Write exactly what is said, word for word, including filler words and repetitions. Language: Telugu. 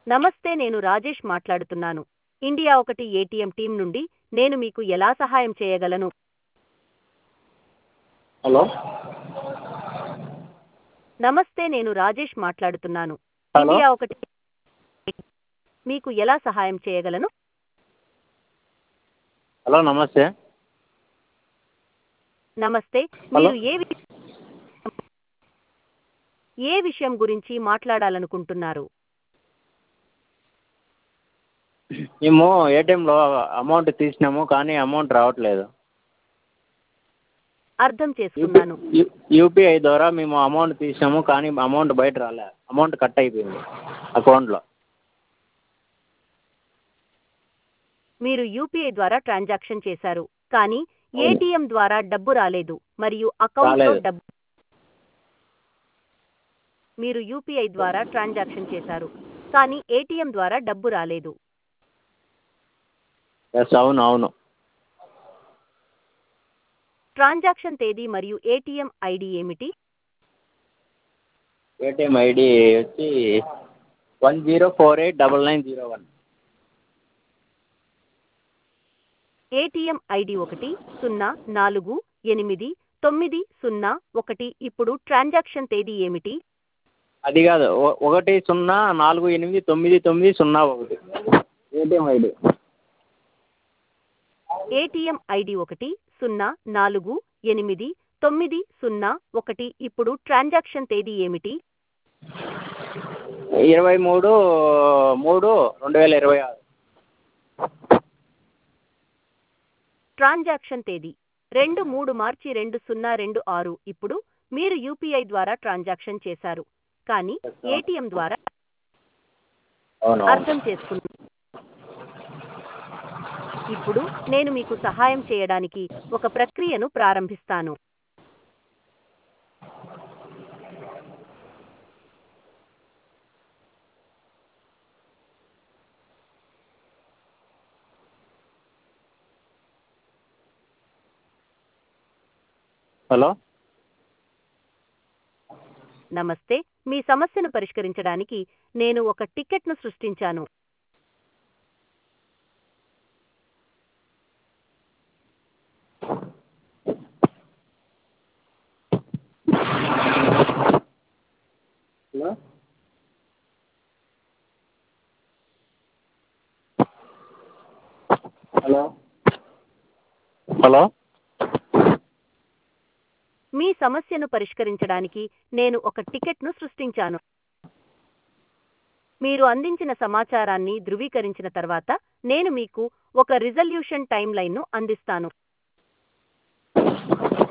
నమస్తే, నేను రాజేష్ మాట్లాడుతున్నాను. ఇండియా ఒకటి ఏటీఎం టీం నుండి. నేను మీకు ఎలా సహాయం చేయగలను? హలో నమస్తే, నేను రాజేష్ మాట్లాడుతున్నాను. హలో ఇండియా ఒకటి మీకు ఎలా సహాయం చేయగలను? హలో నమస్తే నమస్తే, హలో మీరు ఏ వి- ఏ విషయం గురించి మాట్లాడాలనుకుంటున్నారు? మేము ఏటీఎంలో అమౌంట్ తీసినాము కానీ అమౌంట్ రావట్లేదు. అర్థం యూపీ చేసుకున్నాను. యూ- యూపీఐ ద్వారా మేము అమౌంట్ తీసినాము కానీ అమౌంట్ బయట రాలే. అమౌంట్ కట్ అయిపోయింది అకౌంట్లో. మీరు యూపీఐ ద్వారా ట్రాన్సాక్షన్ చేశారు, కానీ అవును ఏటీఎం ద్వారా డబ్బు రాలేదు మరియు అకౌంట్లో రాలేదు. డబ్బు. మీరు యూపీఐ ద్వారా ట్రాన్సాక్షన్ చేశారు, కానీ ఏటీఎం ద్వారా డబ్బు రాలేదు. ఎస్ అవును అవును ట్రాన్సాక్షన్ తేదీ మరియు ఏటీఎం ఐడి ఏమిటి? ఏటీఎం ఐడి వచ్చి one zero four eight double nine zero one. ATM ID ఒకటి సున్నా నాలుగు ఎనిమిది తొమ్మిది సున్నా ఒకటి. ఇప్పుడు ట్రాన్సాక్షన్ తేదీ ఏమిటి? అది కాదు, ఒ- ఒకటి సున్నా నాలుగు ఎనిమిది తొమ్మిది తొమ్మిది సున్నా ఒకటి ఏటీఎం ఐడి. ఏటీఎం ఐడి ఒకటి సున్నా నాలుగు ఎనిమిది తొమ్మిది సున్నా ఒకటి. ఇప్పుడు ట్రాన్సాక్షన్ తేదీ ఏమిటి? ఇరవై మూడు మూడు రెండు వేల ఇరవై ఆరు. ట్రాన్సాక్షన్ తేదీ రెండు మూడు మార్చి రెండు సున్నా రెండు ఆరు. ఇప్పుడు మీరు యూపీఐ ద్వారా ట్రాన్సాక్షన్ చేశారు, కానీ ఏటీఎం ద్వారా. అవును అర్థం చేసుకున్నాను. ఇప్పుడు నేను మీకు సహాయం చేయడానికి ఒక ప్రక్రియను ప్రారంభిస్తాను. హలో నమస్తే, మీ సమస్యను పరిష్కరించడానికి నేను ఒక టికెట్ను సృష్టించాను. హలో హలో హలో మీ సమస్యను పరిష్కరించడానికి నేను ఒక టికెట్ను సృష్టించాను. మీరు అందించిన సమాచారాన్ని ధృవీకరించిన తర్వాత నేను మీకు ఒక రిజల్యూషన్ టైమ్లైన్ను అందిస్తాను.